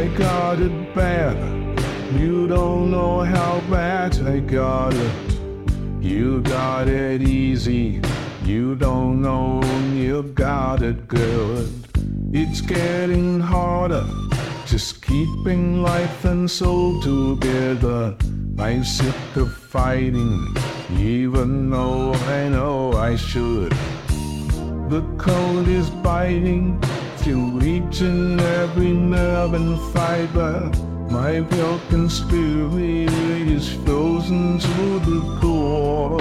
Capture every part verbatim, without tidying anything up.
I got it bad. You don't know how bad I got it. You got it easy. You don't know you got it good. It's getting harder, just keeping life and soul together. I'm sick of fighting, even though I know I should. The cold is biting, feel each and every nerve and fiber. My broken spirit is frozen to the core.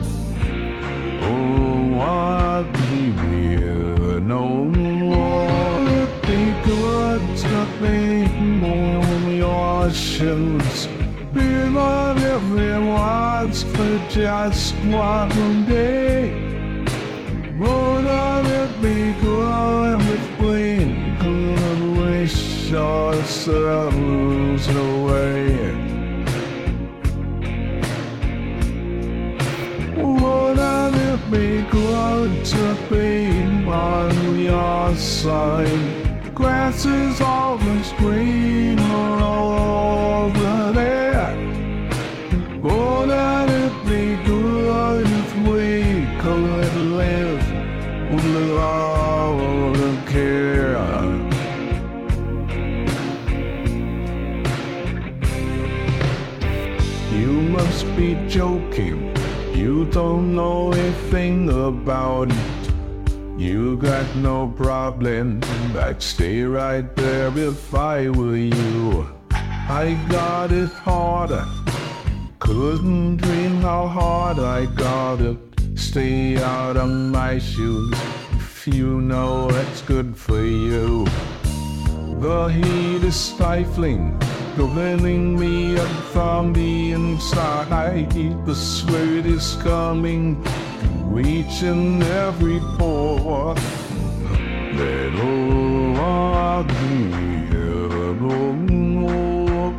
Oh, I'll be here no more. Think what's nothing more on your shoes. Be my everyone's for just one day. Would I let me go with wind? Could wish ourselves away. Would I let me go to be on your side? Grass is always greener over there. Would I let me go if we could live without care? You must be joking. You don't know a thing about it. You got no problem. I'd stay right there if I were you. I got it harder. Couldn't dream how hard I got it. Stay out of my shoes if you know it's good for you. The heat is stifling, preventing me up from the inside. The sweat is coming to each and every pore. Let all be here no more.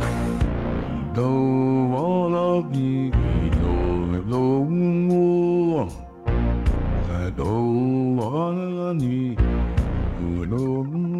Don't wanna be no more. I don't wanna need you no more.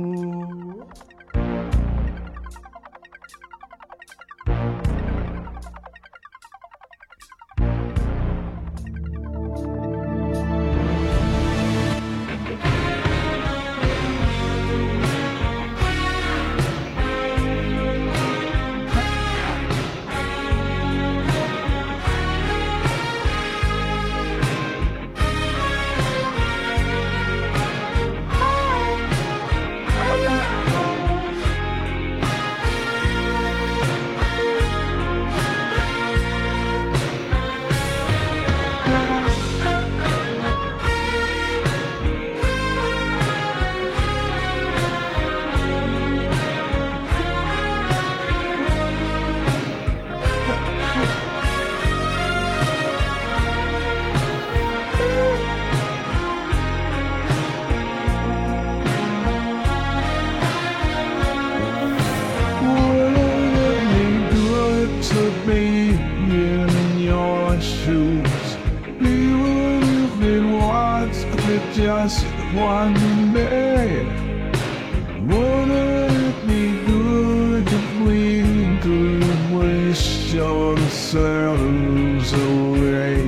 Be in your shoes. Even if it was just one day, wouldn't it be good if we could wish ourselves away?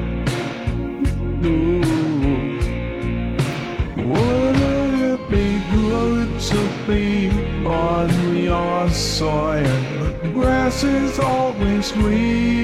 Ooh. Wouldn't it be good to be on your soil? Grass is always green.